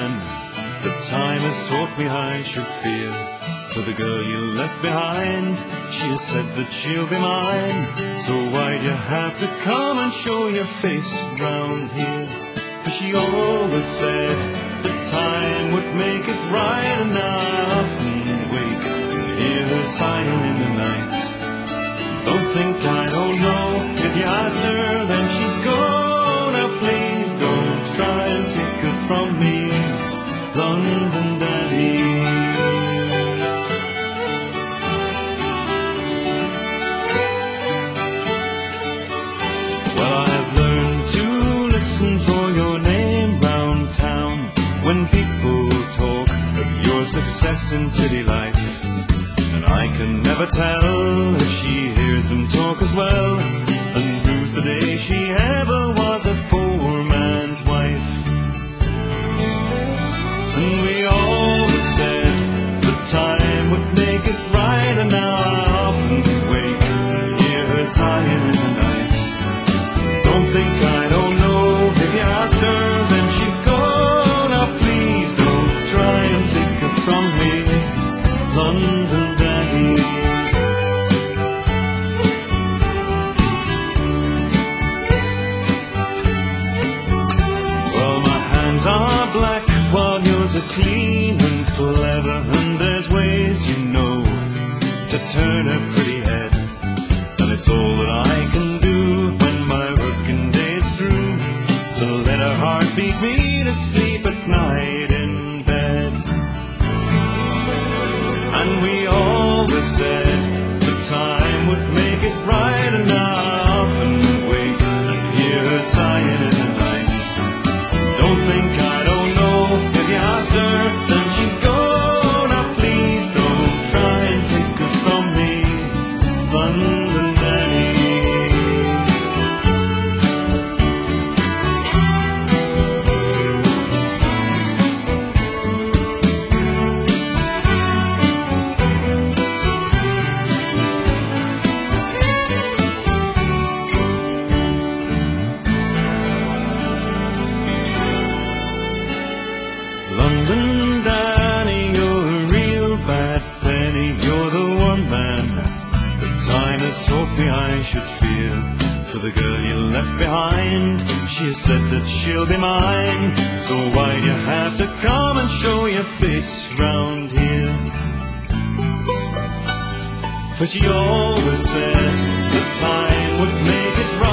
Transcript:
man. But time has taught me I should fear for the girl you left behind. She has said that she'll be mine, so why'd you have to come and show your face round here? For she always said that time would make it right, and I often wake and hear her sighing in the night. Don't think I don't know, if you asked her then she'd go. Now please don't try and take her from me, London Daddy. Well, I've learned to listen for your name round town when people talk of your success in city life. And I can never tell if she hears them talk as well, and proves the day she ever was a poor man's wife. And we always said that time would make it right, and now I often wake and hear her sighing in the night. Don't think I don't know, if you asked her then she'd go. Now please don't try and take her from me, London Daddy. Well, my hands are black while yours are clean and clever, and there's ways, you know, to turn a pretty head. And it's all that I can do when my working day is through, to let her heart beat me to sleep at night in bed. And we always said that time would make it right, and I often wake and hear her sighing in the night. Don't think I don't know, if you asked her then she'd go. Now please don't try and take her from me, London Daddy. London Danny, you're a real bad penny. You're the one man that time has taught me I should fear for the girl you left behind. She has said that she'll be mine, so why do you have to come and show your face round here? For she always said that time would make it right.